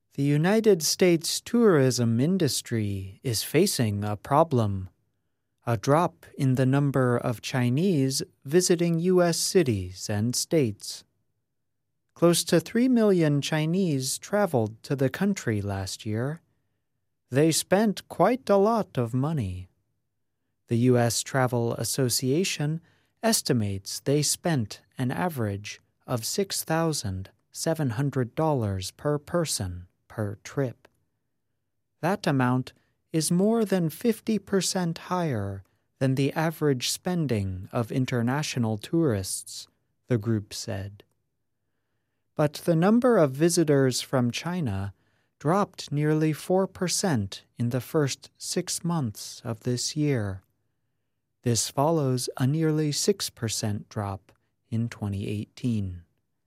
The United States tourism industry is facing a problem: a drop in the number of Chinese visiting U.S. cities and states. Close to 3 million Chinese traveled to the country last year. They spent quite a lot of money. The U.S. Travel Association estimates they spent an average of $6,700 per person per trip. That amount is more than 50% higher than the average spending of international tourists, the group said. But the number of visitors from China dropped nearly 4% in the first 6 months of this year. This follows a nearly 6% drop in 2018.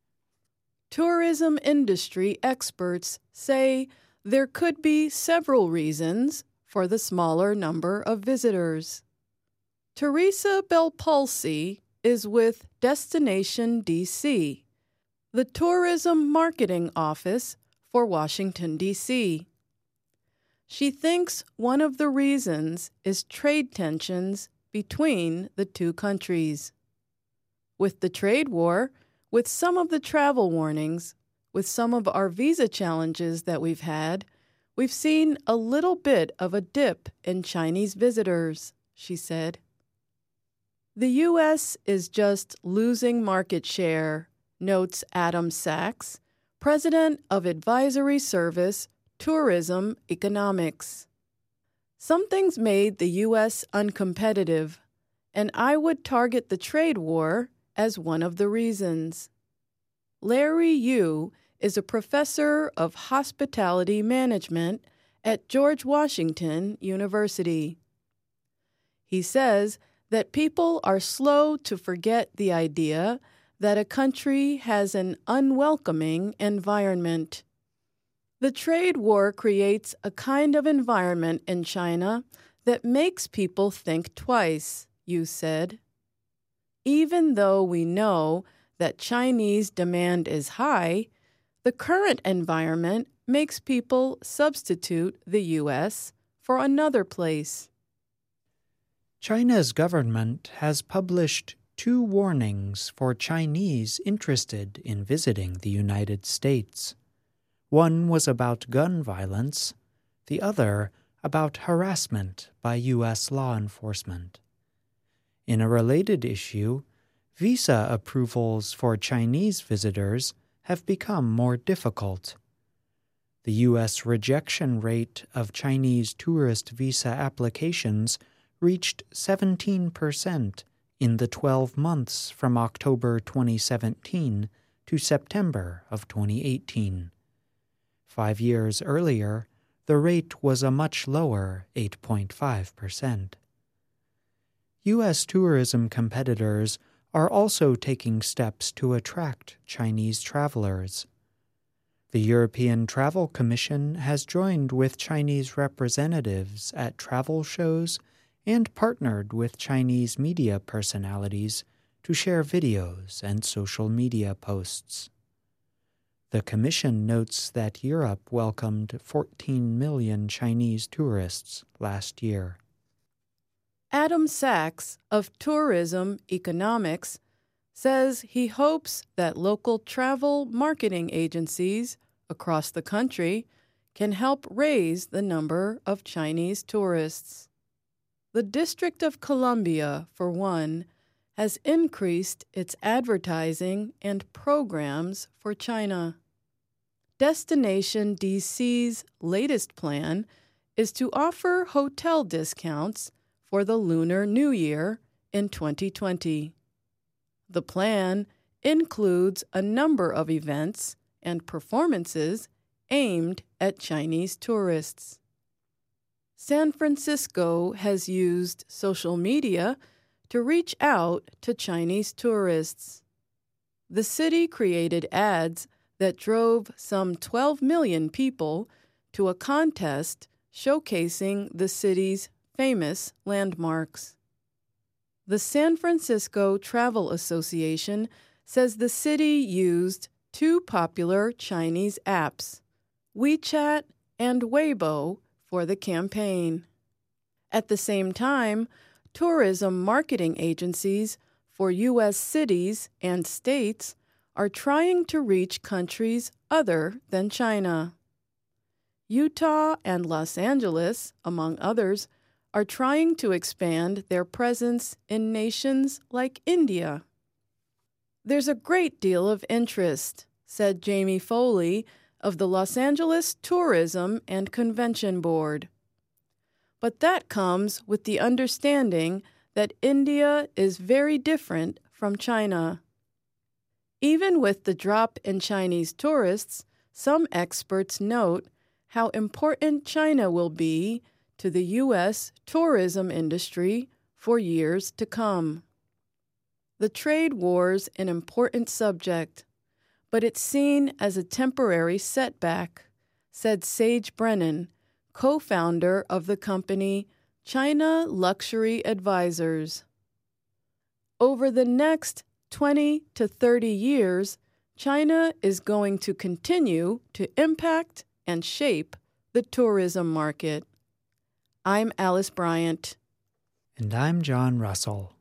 Tourism industry experts say there could be several reasons for the smaller number of visitors. Teresa Belpulsi is with Destination DC, the tourism marketing office for Washington, D.C. She thinks one of the reasons is trade tensions between the two countries. With the trade war, with some of the travel warnings, with some of our visa challenges that we've had, we've seen a little bit of a dip in Chinese visitors, she said. The U.S. is just losing market share, notes Adam Sachs, president of advisory service Tourism Economics. Something's made the U.S. uncompetitive, and I would target the trade war as one of the reasons. Larry Yu is a professor of hospitality management at George Washington University. He says that people are slow to forget the idea that a country has an unwelcoming environment. The trade war creates a kind of environment in China that makes people think twice, Yu said. Even though we know that Chinese demand is high, the current environment makes people substitute the U.S. for another place. China's government has published 2 warnings for Chinese interested in visiting the United States. One was about gun violence, the other about harassment by U.S. law enforcement. In a related issue, visa approvals for Chinese visitors have become more difficult. The U.S. rejection rate of Chinese tourist visa applications reached 17% in the 12 months from October 2017 to September of 2018. 5 years earlier, the rate was a much lower 8.5%. U.S. tourism competitors are also taking steps to attract Chinese travelers. The European Travel Commission has joined with Chinese representatives at travel shows and partnered with Chinese media personalities to share videos and social media posts. The Commission notes that Europe welcomed 14 million Chinese tourists last year. Adam Sachs of Tourism Economics says he hopes that local travel marketing agencies across the country can help raise the number of Chinese tourists. The District of Columbia, for one, has increased its advertising and programs for China. Destination DC's latest plan is to offer hotel discounts for the Lunar New Year in 2020. The plan includes a number of events and performances aimed at Chinese tourists. San Francisco has used social media to reach out to Chinese tourists. The city created ads that drove some 12 million people to a contest showcasing the city's famous landmarks. The San Francisco Travel Association says the city used 2 popular Chinese apps, WeChat, and Weibo for the campaign. At the same time, tourism marketing agencies for U.S. cities and states are trying to reach countries other than China. Utah and Los Angeles, among others, are trying to expand their presence in nations like India. "There's a great deal of interest," said Jamie Foley of the Los Angeles Tourism and Convention Board. "But that comes with the understanding that India is very different from China." Even with the drop in Chinese tourists, some experts note how important China will be to the U.S. tourism industry for years to come. The trade war's an important subject, but it's seen as a temporary setback, said Sage Brennan, co-founder of the company China Luxury Advisors. Over the next 20 to 30 years, China is going to continue to impact and shape the tourism market. I'm Alice Bryant. And I'm John Russell.